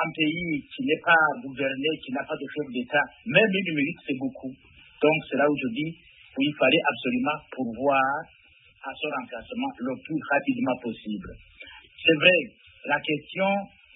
un pays qui n'est pas gouverné, qui n'a pas de chef d'État, même une minute, c'est beaucoup. Donc, c'est là où je dis qu'il fallait absolument pourvoir à son remplacement le plus rapidement possible. C'est vrai, la question,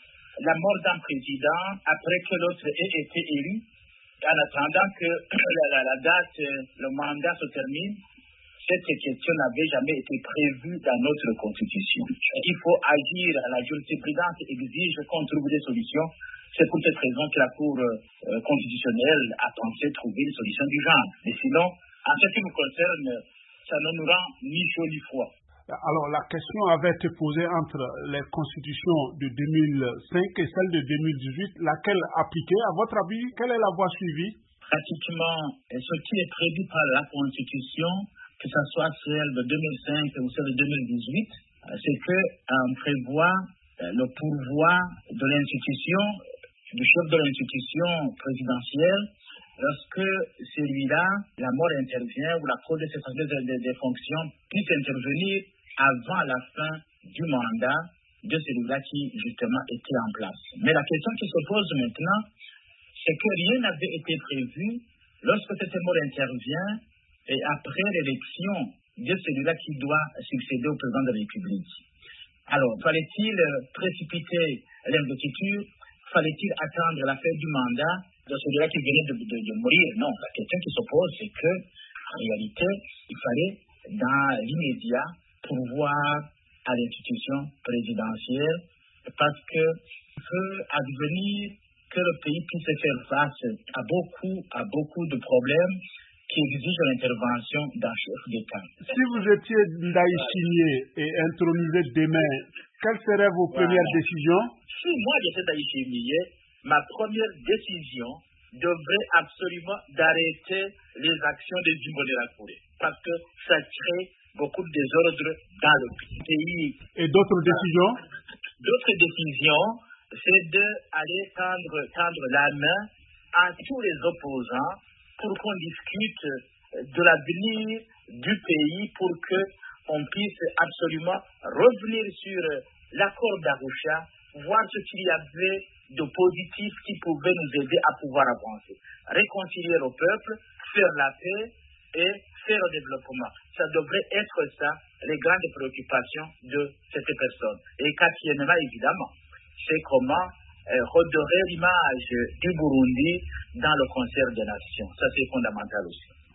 la mort d'un président après que l'autre ait été élu, en attendant que la date, le mandat se termine, cette question n'avait jamais été prévue dans notre Constitution. Il faut agir, la jurisprudence exige qu'on trouve des solutions. C'est pour cette raison que la Cour constitutionnelle a pensé trouver une solution du genre. Mais sinon, en ce qui nous concerne, ça ne nous rend ni chaud ni froid. Alors, la question avait été posée entre les constitutions de 2005 et celle de 2018. Laquelle appliquée? À votre avis, quelle est la voie suivie? Pratiquement, ce qui est prévu par la Constitution, que ce soit celle de 2005 ou celle de 2018, c'est qu'on prévoit le pouvoir de l'institution, du chef de l'institution présidentielle, lorsque celui-là, la mort intervient ou la cause de cessation des fonctions puisse intervenir avant la fin du mandat de celui-là qui, justement, était en place. Mais la question qui se pose maintenant, c'est que rien n'avait été prévu lorsque cette mort intervient et après l'élection de celui-là qui doit succéder au président de la République. Alors, fallait-il précipiter l'investiture? Fallait-il attendre la fin du mandat de celui-là qui venait de mourir? Non, la question qui se pose, c'est que, en réalité, il fallait, dans l'immédiat, pourvoir à l'institution présidentielle parce que peut advenir que le pays puisse faire face à beaucoup de problèmes qui exigent l'intervention d'un chef d'État. Si vous étiez Ndayishimiye et intronisé demain, quelles seraient vos premières décisions? Si moi j'étais Ndayishimiye, ma première décision devrait absolument d'arrêter les actions des Imbonerakure parce que ça crée beaucoup de désordre dans le pays. Et d'autres décisions? D'autres décisions, c'est d'aller tendre la main à tous les opposants pour qu'on discute de l'avenir du pays pour qu'on puisse absolument revenir sur l'accord d'Arusha, voir ce qu'il y avait de positif qui pouvait nous aider à pouvoir avancer. Réconcilier le peuple, faire la paix et faire le développement. Ça devrait être ça, les grandes préoccupations de cette personne. Et quatrièmement, évidemment, c'est comment redorer l'image du Burundi dans le concert des nations. Ça, c'est fondamental aussi.